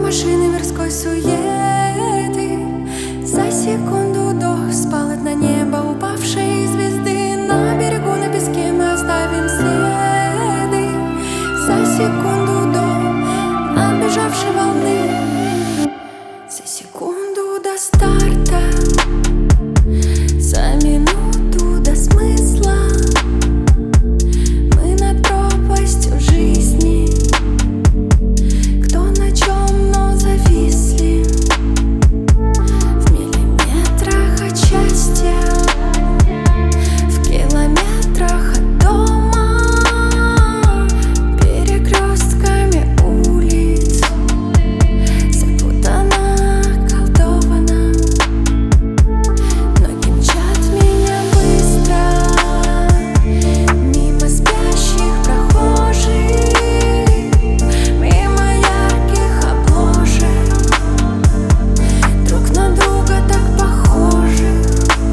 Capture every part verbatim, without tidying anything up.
машины мирской суеты. За секунду до спалит на небо упавшие звезды. На берегу, на песке мы оставим следы. За секунду до набежавшей волны. За секунду до старта. За минуту до смысла. Мы над пропастью жизни. Кто на чем, но зависли. В миллиметрах от счастья, в километрах от дома, перекрестками улиц запутана, околдована. Ноги мчат меня быстро мимо спящих прохожих, мимо ярких обложек, друг на друга так похожих.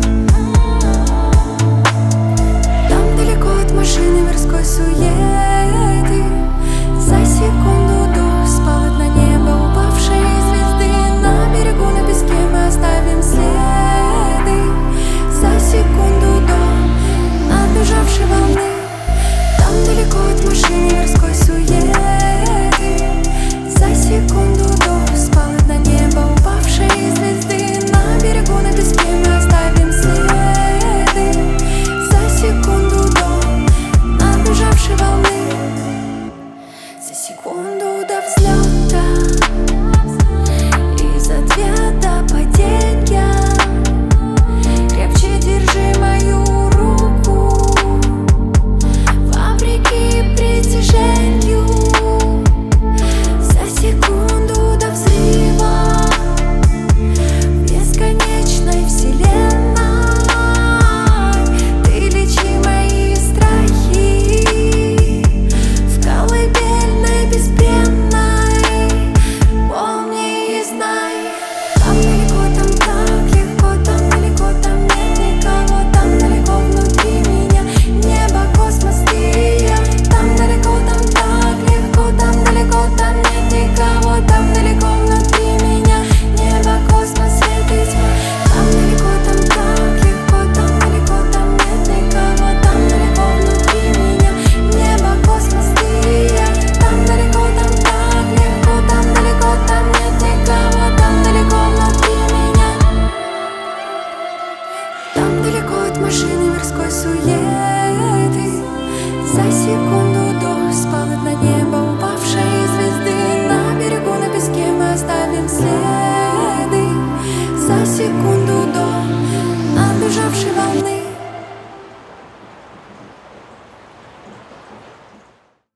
Там далеко от машины мирской суеты. За секунду до спалит на небо упавшие звезды. На берегу, на песке мы оставим следы. За секунду до набежавшей волны. Там далеко от машины мирской суеты. За секунду до спалит на небо упавшие звезды. На берегу, на песке мы оставим следы. За секунду до набежавшей волны. За секунду до взлета и за две до падения. Крепче держи мою руку вопреки притяжению. За секунду до взрыва в бесконечной вселенной. Ты лечи мои страхи в колыбельной беспенной. Помни и знай, там далеко, там так легко, там далеко, там нет никого. Там далеко внутри меня небо, космос, ты и я. Там далеко, там так легко, там далеко, там нет никого. Там далеко внутри меня небо, космос, свет и тьма. Там далеко, там так легко, там далеко, там нет никого. Там далеко внутри меня небо, космос, ты и я. Там далеко, там так легко, там далеко, там нет никого. Там далеко внутри меня. Там далеко от машины мирской суеты. За секунду до спалит на небо упавшие звезды. На берегу, на песке мы оставим следы. За секунду до набежавшей волны.